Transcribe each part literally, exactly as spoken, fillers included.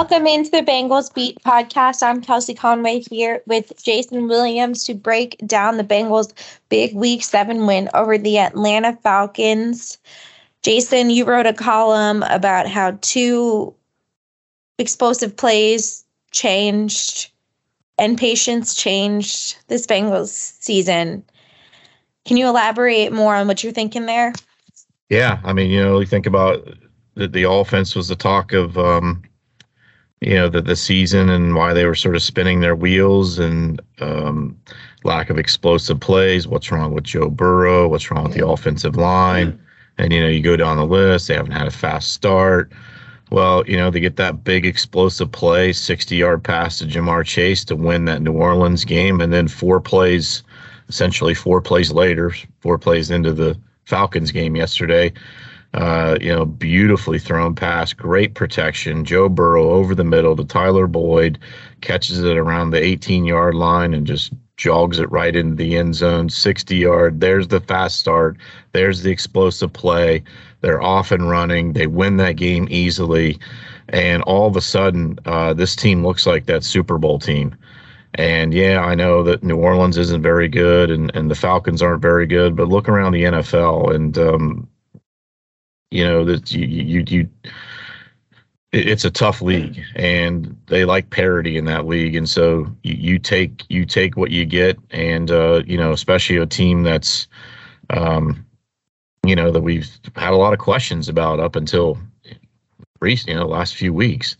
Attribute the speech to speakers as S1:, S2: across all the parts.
S1: Welcome into the Bengals Beat podcast. I'm Kelsey Conway here with Jason Williams to break down the Bengals' big Week seven win over the Atlanta Falcons. Jason, you wrote a column about how two explosive plays changed and patience changed this Bengals season. Can you elaborate more on what you're thinking there?
S2: Yeah, I mean, you know, you think about the, the offense was the talk of, um, you know, the, the season and why they were sort of spinning their wheels and um, lack of explosive plays. What's wrong with Joe Burrow? What's wrong with the offensive line? And, you know, you go down the list, they haven't had a fast start. Well, you know, they get that big explosive play, sixty-yard pass to Jamar Chase to win that New Orleans game. And then four plays, essentially four plays later, four plays into the Falcons game yesterday, uh, you know, beautifully thrown pass, great protection. Joe Burrow over the middle to Tyler Boyd, catches it around the eighteen-yard line and just jogs it right into the end zone, sixty-yard. There's the fast start. There's the explosive play. They're off and running. They win that game easily. And all of a sudden, uh, this team looks like that Super Bowl team. And, yeah, I know that New Orleans isn't very good and, and the Falcons aren't very good, but look around the N F L and, um, you know, that you, you, you, it's a tough league and they like parity in that league. And so you, you take, you take what you get. And, uh, you know, especially a team that's, um, you know, that we've had a lot of questions about up until recent, you know, last few weeks.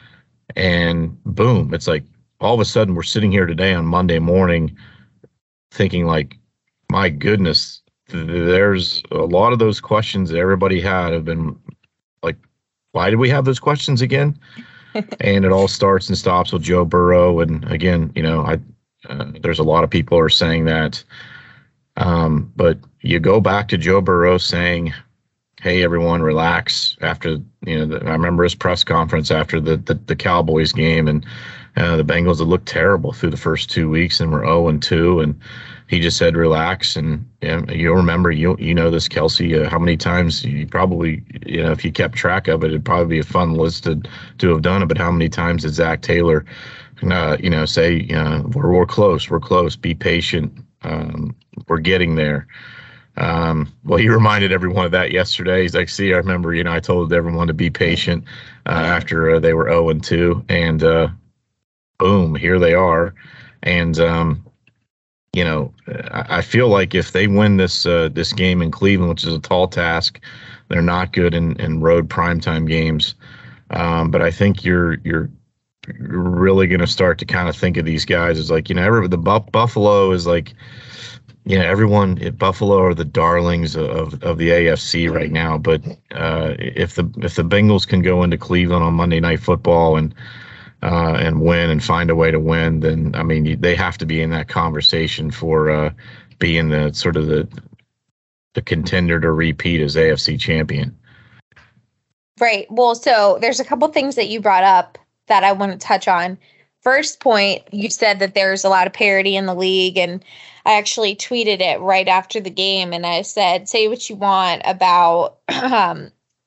S2: And boom, it's like all of a sudden we're sitting here today on Monday morning thinking like, my goodness, there's a lot of those questions that everybody had have been like, why did we have those questions again? And it all starts and stops with Joe Burrow. And again, you know, I uh, there's a lot of people are saying that. Um, but you go back to Joe Burrow saying, hey, everyone, relax. After, you know, the, I remember his press conference after the, the, the Cowboys game, and uh, the Bengals had looked terrible through the first two weeks and were oh and two. And he just said, relax. And you know, you'll remember, you you know this, Kelsey, uh, how many times you probably, you know, if you kept track of it, it'd probably be a fun list to, to have done it. But how many times did Zach Taylor, uh, you know, say, you know, we're, we're close, we're close, be patient. Um, we're getting there. Um, well, he reminded everyone of that yesterday. He's like, see, I remember, you know, I told everyone to be patient uh, after uh, they were oh and two, and uh, boom, here they are. And, um, you know, I, I feel like if they win this uh, this game in Cleveland, which is a tall task, they're not good in, in road primetime games. Um, but I think you're you're really going to start to kind of think of these guys as like, you know, every, the Buff, Buffalo is like, you know, everyone at Buffalo are the darlings of, of the A F C right now. But uh, if the if the Bengals can go into Cleveland on Monday Night Football and uh, and win and find a way to win, then I mean they have to be in that conversation for uh, being the sort of the the contender to repeat as A F C champion.
S1: Right. Well, so there's a couple things that you brought up that I want to touch on. First point, you said that there's a lot of parity in the league, and I actually tweeted it right after the game, and I said, say what you want about um,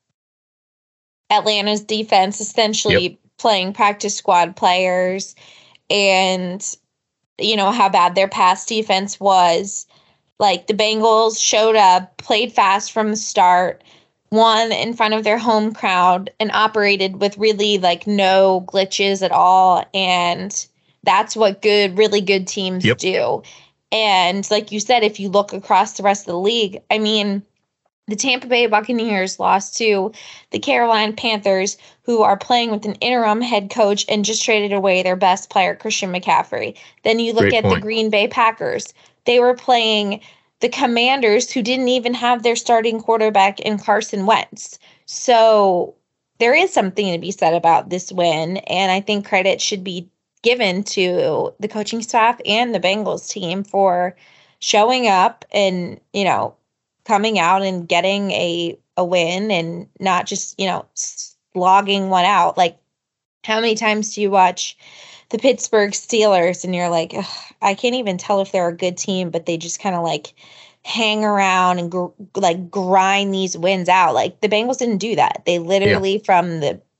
S1: Atlanta's defense essentially yep. playing practice squad players and, you know, how bad their pass defense was. Like, the Bengals showed up, played fast from the start, won in front of their home crowd, and operated with really, like, no glitches at all. And that's what good, really good teams yep. do. And like you said, if you look across the rest of the league, I mean, the Tampa Bay Buccaneers lost to the Carolina Panthers, who are playing with an interim head coach and just traded away their best player, Christian McCaffrey. Then you look Great at point. the Green Bay Packers. They were playing the Commanders, who didn't even have their starting quarterback in Carson Wentz. So there is something to be said about this win, and I think credit should be given to the coaching staff and the Bengals team for showing up and, you know, coming out and getting a, a win and not just, you know, slogging one out. Like, how many times do you watch the Pittsburgh Steelers and you're like, I can't even tell if they're a good team, but they just kind of like hang around and gr- like grind these wins out. Like, the Bengals didn't do that. They literally yeah. from the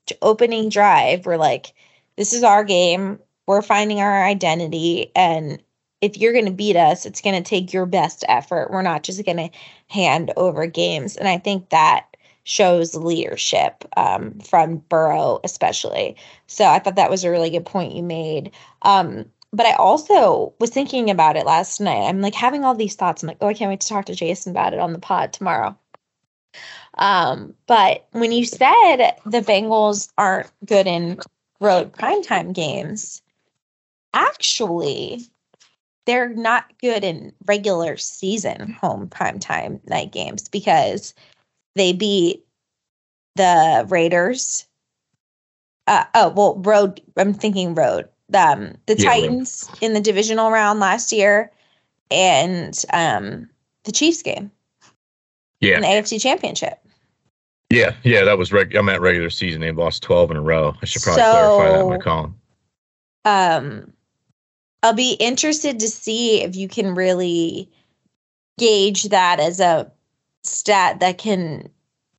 S1: opening drive were like, this is our game. We're finding our identity. And if you're going to beat us, it's going to take your best effort. We're not just going to hand over games. And I think that shows leadership um, from Burrow, especially. So I thought that was a really good point you made. Um, but I also was thinking about it last night. I'm like having all these thoughts. I'm like, oh, I can't wait to talk to Jason about it on the pod tomorrow. Um, but when you said the Bengals aren't good in road primetime games, actually, they're not good in regular season home primetime night games because they beat the Raiders. Uh, oh, well, road. I'm thinking road. Um, the
S2: Yeah,
S1: Titans road. In the divisional round last year, and um, the Chiefs game.
S2: Yeah.
S1: In the A F C Championship.
S2: Yeah, yeah, that was reg- I'm at regular season. They lost twelve in a row. I should probably
S1: so,
S2: clarify that in my column.
S1: Um, I'll be interested to see if you can really gauge that as a stat that can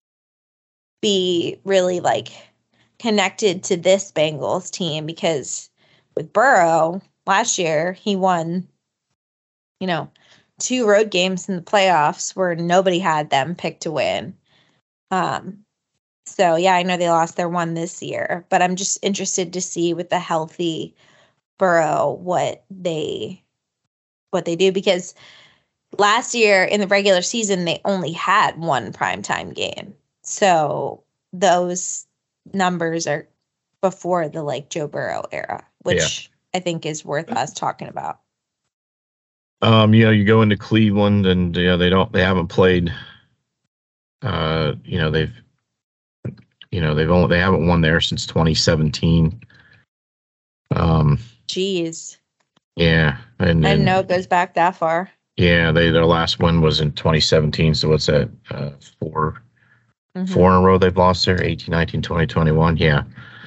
S1: be really like connected to this Bengals team, because with Burrow last year, he won, you know, two road games in the playoffs where nobody had them picked to win. Um, so yeah, I know they lost their one this year, but I'm just interested to see with the healthy Burrow what they what they do, because last year in the regular season they only had one primetime game. So those numbers are before the like Joe Burrow era, which yeah. I think is worth us talking about.
S2: Um, you know, you go into Cleveland and you know, they don't they haven't played uh, you know, they've you know, they've only they haven't won there since twenty seventeen. Um
S1: Jeez.
S2: Yeah. And,
S1: I didn't know it goes back that far.
S2: Yeah, they their last win was in twenty seventeen, so what's that? Uh four Mm-hmm. Four in a row they've lost there, eighteen, nineteen, twenty, twenty-one. Yeah.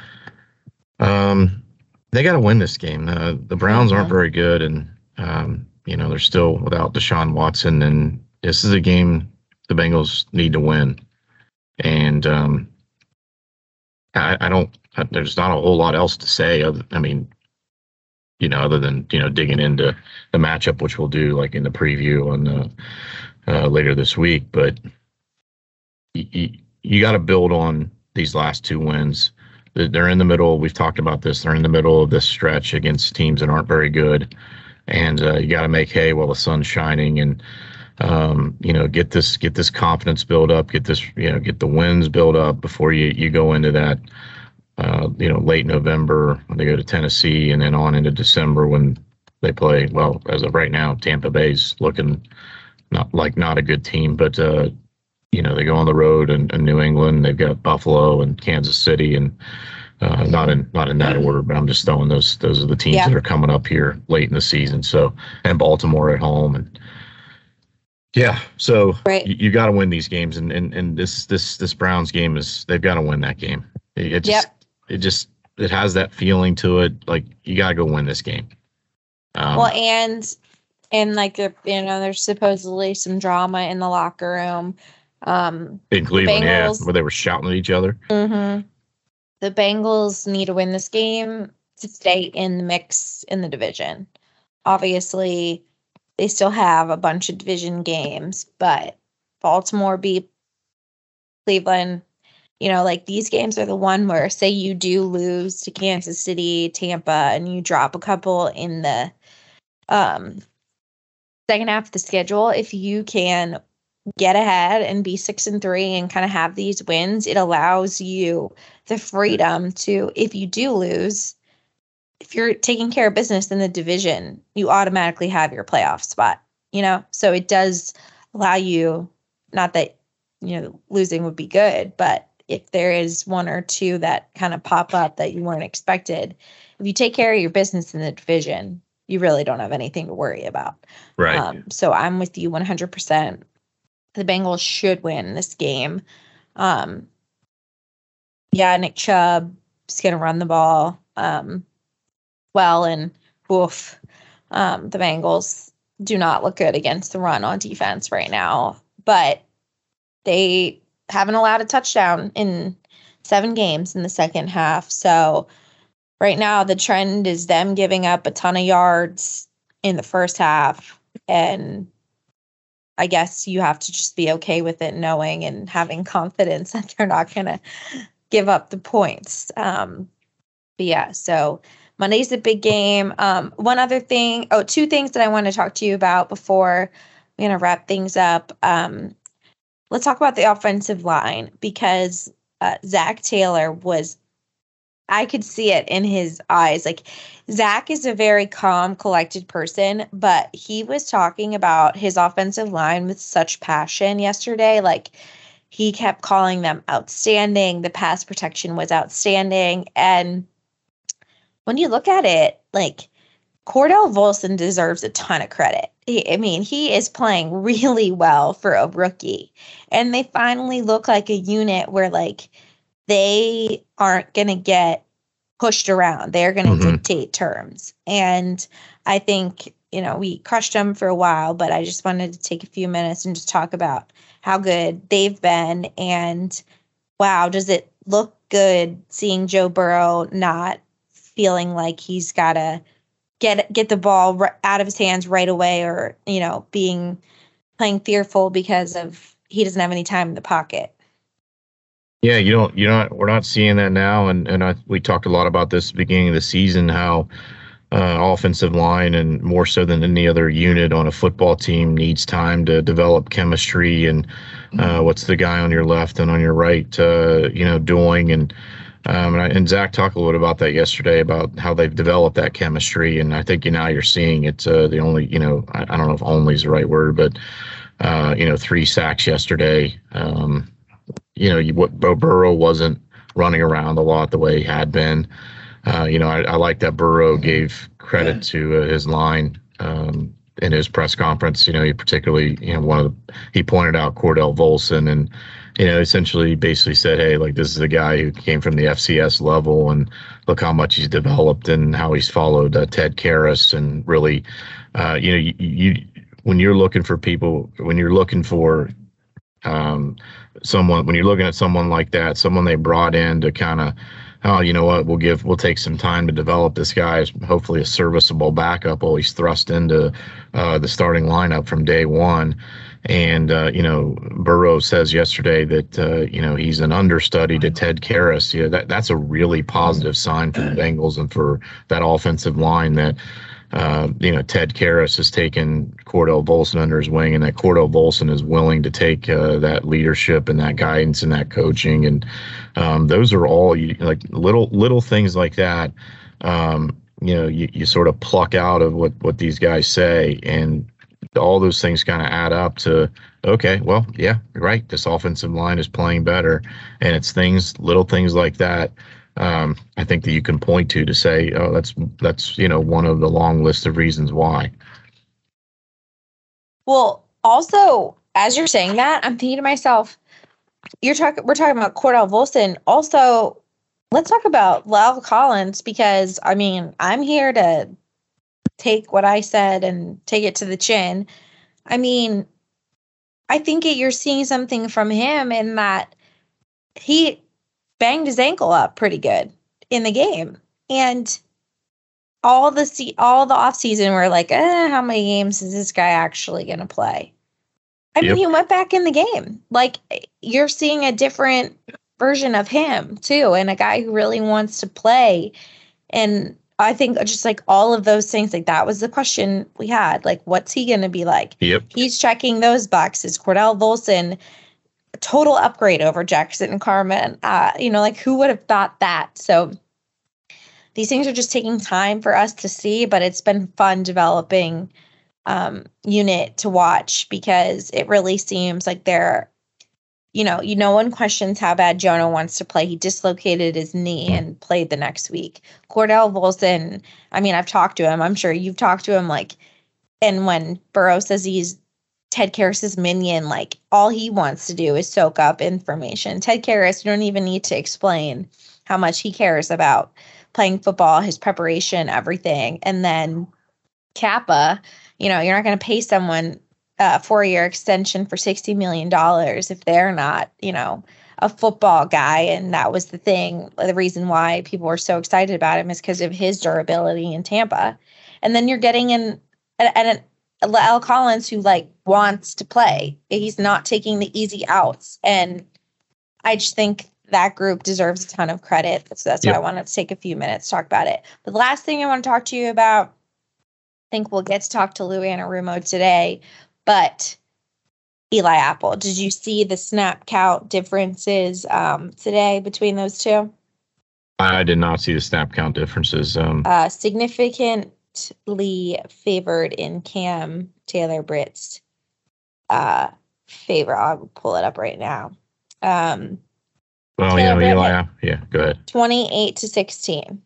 S2: Um, they got to win this game. Uh, the Browns mm-hmm. aren't very good, and, um, you know, they're still without Deshaun Watson, and this is a game the Bengals need to win. And um, I, I don't – there's not a whole lot else to say. Other, I mean, you know, other than, you know, digging into the matchup, which we'll do, like, in the preview on the, uh, later this week. But – you, you got to build on these last two wins. They're in the middle. We've talked about this. They're in the middle of this stretch against teams that aren't very good. And uh, you got to make hay while the sun's shining and, um, you know, get this get this confidence build up, get this, you know, get the wins build up before you, you go into that, uh, you know, late November when they go to Tennessee and then on into December when they play. Well, as of right now, Tampa Bay's looking not like not a good team, but, uh, you know, they go on the road in, in New England. They've got Buffalo and Kansas City, and uh, not in not in that order. But I'm just throwing those those are the teams yeah. that are coming up here late in the season. So and Baltimore at home, and yeah, so right. you, you got to win these games. And, and and this this this Browns game is they've got to win that game. It, it just yep. it just it has that feeling to it. Like you got to go win this game.
S1: Um, well, and and like you know, there's supposedly some drama in the locker room. Um,
S2: in Cleveland, Bengals, yeah, where they were shouting at each other.
S1: Mm-hmm. The Bengals need to win this game to stay in the mix in the division. Obviously, they still have a bunch of division games, but Baltimore beat Cleveland. You know, like these games are the one where, say, you do lose to Kansas City, Tampa, and you drop a couple in the um, second half of the schedule. If you can get ahead and be six and three and kind of have these wins, it allows you the freedom to, if you do lose, if you're taking care of business in the division, you automatically have your playoff spot, you know? So it does allow you, not that, you know, losing would be good, but if there is one or two that kind of pop up that you weren't expected, if you take care of your business in the division, you really don't have anything to worry about.
S2: Right.
S1: Um, so I'm with you one hundred percent. The Bengals should win this game. Um, yeah, Nick Chubb is going to run the ball um, well, and woof, um, the Bengals do not look good against the run on defense right now. But they haven't allowed a touchdown in seven games in the second half. So right now the trend is them giving up a ton of yards in the first half. And I guess you have to just be okay with it, knowing and having confidence that they're not going to give up the points. Um, but yeah, so Monday's a big game. Um, one other thing, oh, two things that I want to talk to you about before we're going to wrap things up. Um, let's talk about the offensive line, because uh, Zac Taylor was, I could see it in his eyes. Like, Zac is a very calm, collected person, but he was talking about his offensive line with such passion yesterday. Like, he kept calling them outstanding. The pass protection was outstanding. And when you look at it, like, Cordell Volson deserves a ton of credit. He, I mean, he is playing really well for a rookie. And they finally look like a unit where, like, they aren't going to get pushed around. They're going to mm-hmm. dictate terms. And I think, you know, we crushed them for a while, but I just wanted to take a few minutes and just talk about how good they've been. And wow, does it look good seeing Joe Burrow not feeling like he's got to get get the ball r- out of his hands right away, or, you know, being playing fearful because of he doesn't have any time in the pocket.
S2: Yeah, you don't, you're not, we're not seeing that now. And, and I, we talked a lot about this at the beginning of the season, how uh, offensive line, and more so than any other unit on a football team, needs time to develop chemistry. And uh, what's the guy on your left and on your right, uh, you know, doing. And, um, and, I, and Zac talked a little bit about that yesterday, about how they've developed that chemistry. And I think you now you're seeing it. Uh, the only, you know, I, I don't know if only is the right word, but, uh, you know, three sacks yesterday. Um, You know, you, what Bo Burrow wasn't running around a lot the way he had been. Uh, you know, I, I like that Burrow gave credit to uh, his line um, in his press conference. You know, he particularly, you know, one of the, he pointed out Cordell Volson, and, you know, essentially basically said, hey, like, this is a guy who came from the F C S level, and look how much he's developed and how he's followed uh, Ted Karras. And really, uh, you know, you, you when you're looking for people, when you're looking for um, someone, when you're looking at someone like that, someone they brought in to kind of, oh, you know what, we'll give, we'll take some time to develop this guy as hopefully a serviceable backup while he's thrust into uh, the starting lineup from day one. And, uh, you know, Burrow says yesterday that, uh, you know, he's an understudy to Ted Karras. You know, that, that's a really positive sign for the Bengals and for that offensive line, that, Uh, you know, Ted Karras has taken Cordell Volson under his wing, and that Cordell Volson is willing to take uh, that leadership and that guidance and that coaching. And um, those are all you, like little little things like that. Um, you know, you, you sort of pluck out of what, what these guys say, and all those things kind of add up to, okay, well, yeah, you're right. This offensive line is playing better, and it's things, little things like that. Um, I think that you can point to to say, oh, that's that's you know one of the long list of reasons why.
S1: Well, also, as you're saying that, I'm thinking to myself, you're talking. We're talking about Cordell Volson. Also, let's talk about La'el Collins, because I mean, I'm here to take what I said and take it to the chin. I mean, I think it, you're seeing something from him in that he banged his ankle up pretty good in the game. And all the se- all the offseason, we're like, eh, how many games is this guy actually going to play? I yep. mean, he went back in the game. Like, you're seeing a different version of him, too, and a guy who really wants to play. And I think just like all of those things, like that was the question we had. Like, what's he going to be like?
S2: Yep.
S1: He's checking those boxes. Cordell Volson, total upgrade over Jackson Carman. Uh, you know, like, who would have thought that? So these things are just taking time for us to see, but it's been fun developing um, unit to watch, because it really seems like they're, you know, you no one questions how bad Jonah wants to play. He dislocated his knee and played the next week. Cordell Volson, I mean, I've talked to him. I'm sure you've talked to him. Like, and when Burrow says he's Ted Karras's minion, like, all he wants to do is soak up information. Ted Karras, you don't even need to explain how much he cares about playing football, his preparation, everything. And then Kappa, you know, you're not going to pay someone uh, four-year extension for sixty million dollars if they're not, you know, a football guy. And that was the thing. The reason why people were so excited about him is because of his durability in Tampa. And then you're getting in an, an, an L. Collins who like wants to play. He's not taking the easy outs. And I just think that group deserves a ton of credit. So that's yep. why I wanted to take a few minutes to talk about it. But the last thing I want to talk to you about, I think we'll get to talk to Lou Anarumo today, but Eli Apple. Did you see the snap count differences um, today between those two?
S2: I did not see the snap count differences. Um,
S1: uh, significantly favored in Cam Taylor-Britt's uh, favor. I'll pull it up right now. Um,
S2: well, you know, Eli, yeah, go ahead.
S1: twenty-eight to sixteen.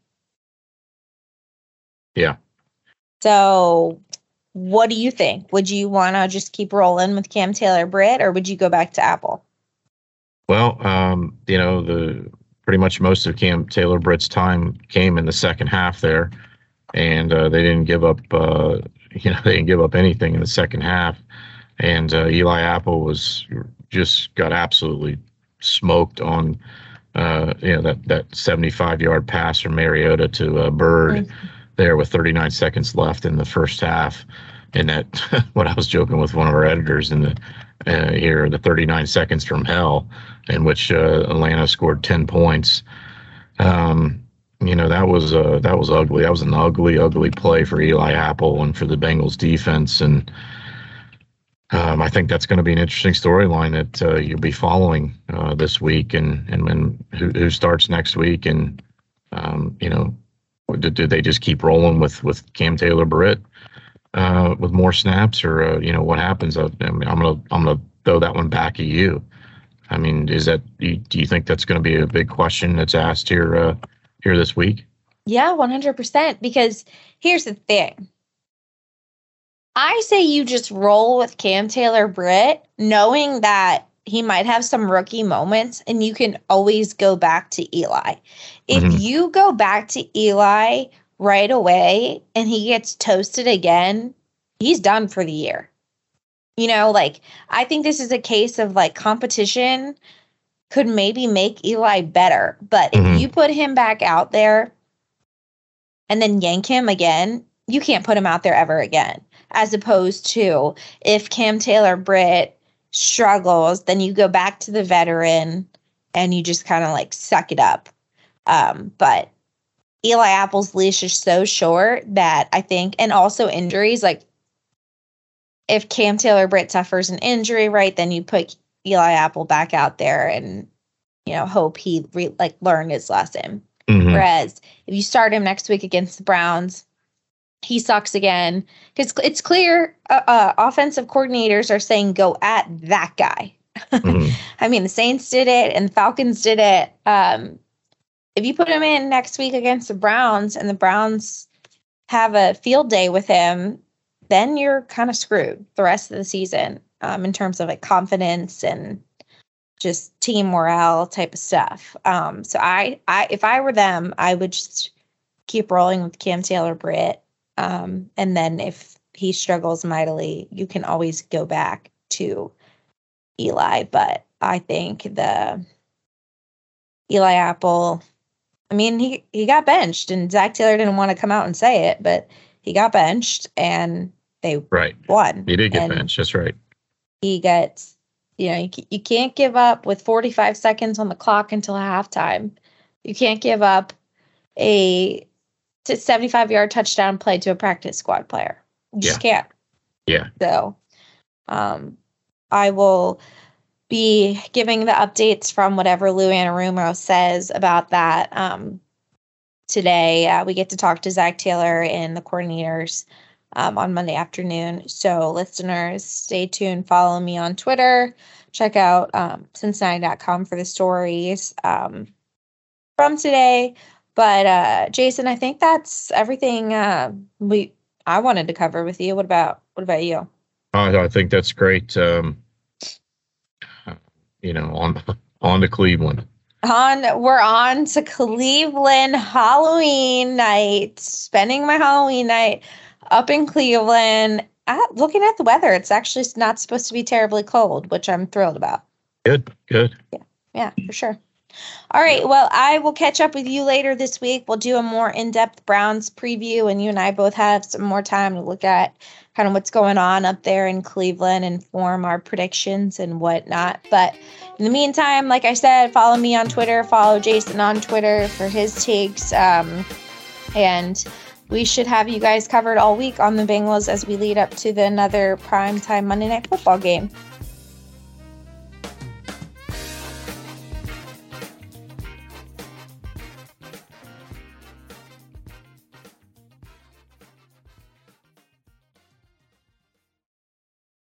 S2: Yeah.
S1: So what do you think? Would you want to just keep rolling with Cam Taylor-Britt, or would you go back to Apple?
S2: Well, um, you know, the pretty much most of Cam Taylor-Britt's time came in the second half there, and uh, they didn't give up, uh, you know, they didn't give up anything in the second half. And uh, Eli Apple was just got absolutely smoked on, uh, you know, that that seventy-five yard pass from Mariota to uh, Bird. Mm-hmm. There with thirty-nine seconds left in the first half, and that what I was joking with one of our editors in the uh, here the thirty-nine seconds from hell, in which uh, Atlanta scored ten points. Um, you know that was uh, that was ugly. That was an ugly, ugly play for Eli Apple and for the Bengals defense, and um, I think that's going to be an interesting storyline that uh, you'll be following uh, this week, and and when who, who starts next week, and um, you know. Did, did they just keep rolling with, with Cam Taylor-Britt uh, with more snaps, or uh, you know what happens? I, I mean, I'm gonna I'm gonna throw that one back at you. I mean, is that do you think that's going to be a big question that's asked here uh, here this week?
S1: Yeah, one hundred percent. Because here's the thing. I say you just roll with Cam Taylor-Britt, knowing that he might have some rookie moments, and you can always go back to Eli. If mm-hmm. you go back to Eli right away and he gets toasted again, he's done for the year. You know, like, I think this is a case of like competition could maybe make Eli better. But mm-hmm. if you put him back out there and then yank him again, you can't put him out there ever again. As opposed to if Cam Taylor-Britt struggles, then you go back to the veteran and you just kind of like suck it up. Um, but Eli Apple's leash is so short that I think, and also injuries, like if Cam Taylor-Britt suffers an injury, right, then you put Eli Apple back out there and, you know, hope he re- like learned his lesson. Mm-hmm. Whereas if you start him next week against the Browns, he sucks again, because it's clear uh, uh, offensive coordinators are saying go at that guy. Mm-hmm. I mean, the Saints did it and the Falcons did it. Um, if you put him in next week against the Browns and the Browns have a field day with him, then you're kind of screwed the rest of the season um, in terms of like confidence and just team morale type of stuff. Um, so I, I, if I were them, I would just keep rolling with Cam Taylor-Britt. Um, and then if he struggles mightily, you can always go back to Eli. But I think the Eli Apple, I mean, he, he got benched, and Zach Taylor didn't want to come out and say it, but he got benched and they
S2: right.
S1: won.
S2: He did get benched. That's right.
S1: He gets, you know, you, you can't give up with forty-five seconds on the clock until halftime. You can't give up a seventy-five yard touchdown play to a practice squad player. You just
S2: yeah.
S1: can't.
S2: Yeah.
S1: So um, I will be giving the updates from whatever Lou Anarumo says about that um, today. Uh, we get to talk to Zach Taylor and the coordinators um, on Monday afternoon. So listeners, stay tuned. Follow me on Twitter. Check out um, Cincinnati dot com for the stories um, from today. But uh, Jason, I think that's everything uh, we I wanted to cover with you. What about what about you?
S2: Uh, I think that's great. Um, you know, on on to Cleveland.
S1: On we're on to Cleveland Halloween night. Spending my Halloween night up in Cleveland. Uh, looking at the weather, it's actually not supposed to be terribly cold, which I'm thrilled about.
S2: Good, good.
S1: Yeah, yeah, for sure. All right, well, I will catch up with you later this week. We'll do a more in-depth Browns preview, and you and I both have some more time to look at kind of what's going on up there in Cleveland and form our predictions and whatnot. But in the meantime, like I said, follow me on Twitter, follow Jason on Twitter for his takes, um, and we should have you guys covered all week on the Bengals as we lead up to the another primetime Monday Night Football game.